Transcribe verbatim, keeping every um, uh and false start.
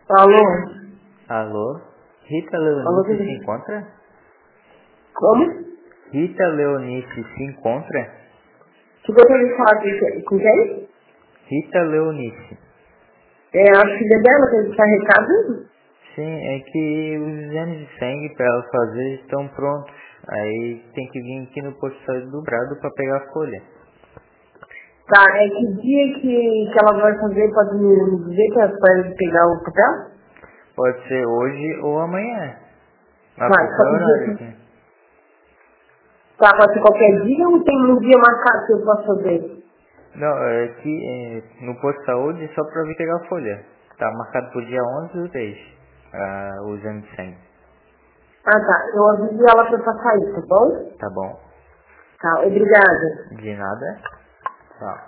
Alô? Alô? Rita Alô, Leonice se quem? encontra? Como? Rita Leonice se encontra? Tu gostaria de falar com com quem? Rita Leonice. É a filha dela, tem que deixar recado? Sim, é que os exames de sangue para ela fazer estão prontos. Aí tem que vir aqui no posto de saúde do Brado para pegar a folha. Tá, é que dia que, que ela vai fazer, pode me dizer que ela pode pegar o papel? Pode ser hoje ou amanhã. A Vai, qualquer só que horário, dia que... assim. Tá, pode ser qualquer dia ou tem um dia marcado que eu posso fazer? Não, é que é, no posto de saúde é só para vir pegar a folha. Tá marcado pro dia onze do dez. Ah, o exame de sangue. Ah, tá, eu aviso ela pra passar isso, tá bom? Tá bom? Tá, obrigada. De nada. Tchau.